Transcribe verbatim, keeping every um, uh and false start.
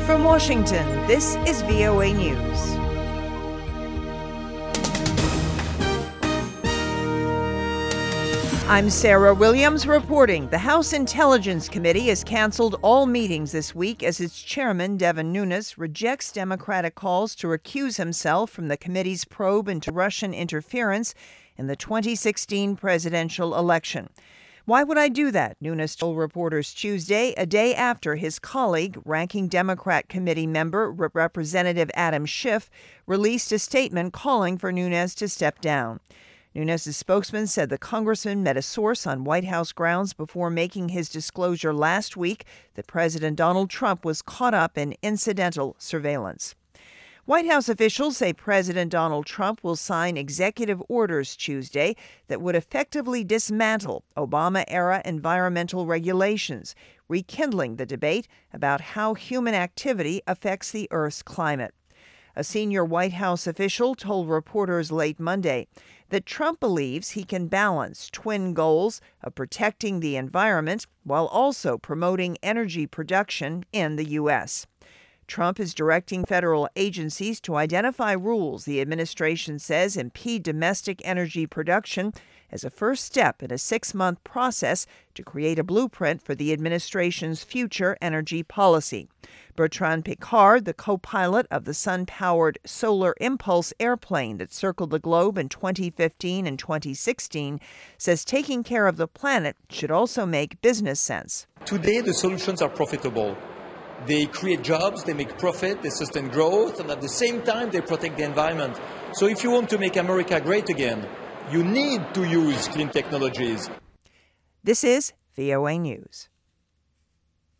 From Washington, this is V O A News. I'm Sarah Williams reporting. The House Intelligence Committee has canceled all meetings this week as its chairman, Devin Nunes, rejects Democratic calls to recuse himself from the committee's probe into Russian interference in the twenty sixteen presidential election. Why would I do that? Nunes told reporters Tuesday, a day after his colleague, ranking Democrat committee member Representative Adam Schiff, released a statement calling for Nunes to step down. Nunes' spokesman said the congressman met a source on White House grounds before making his disclosure last week that President Donald Trump was caught up in incidental surveillance. White House officials say President Donald Trump will sign executive orders Tuesday that would effectively dismantle Obama-era environmental regulations, rekindling the debate about how human activity affects the Earth's climate. A senior White House official told reporters late Monday that Trump believes he can balance twin goals of protecting the environment while also promoting energy production in the U S Trump is directing federal agencies to identify rules the administration says impede domestic energy production as a first step in a six-month process to create a blueprint for the administration's future energy policy. Bertrand Piccard, the co-pilot of the sun-powered Solar Impulse airplane that circled the globe in twenty fifteen and twenty sixteen, says taking care of the planet should also make business sense. Today, the solutions are profitable. They create jobs, they make profit, they sustain growth, and at the same time, they protect the environment. So if you want to make America great again, you need to use clean technologies. This is V O A News.